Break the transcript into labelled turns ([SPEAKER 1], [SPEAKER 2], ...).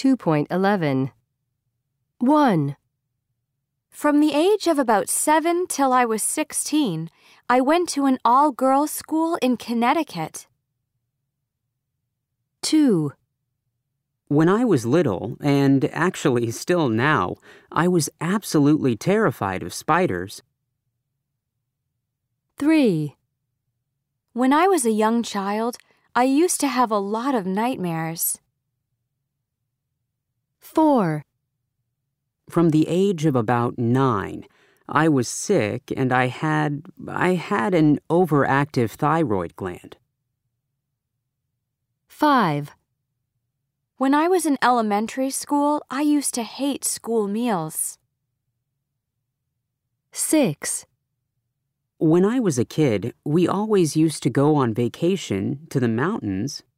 [SPEAKER 1] 2.11. 1.
[SPEAKER 2] From the age of about 7 till I was 16, I went to an all-girls school in Connecticut.
[SPEAKER 1] 2.
[SPEAKER 3] When I was little, and actually still now, I was absolutely terrified of spiders.
[SPEAKER 1] 3.
[SPEAKER 2] When I was a young child, I used to have a lot of nightmares.
[SPEAKER 1] 4.
[SPEAKER 3] From the age of about 9, I was sick and I had an overactive thyroid gland.
[SPEAKER 1] 5.
[SPEAKER 2] When I was in elementary school, I used to hate school meals.
[SPEAKER 1] 6.
[SPEAKER 3] When I was a kid, we always used to go on vacation to the mountains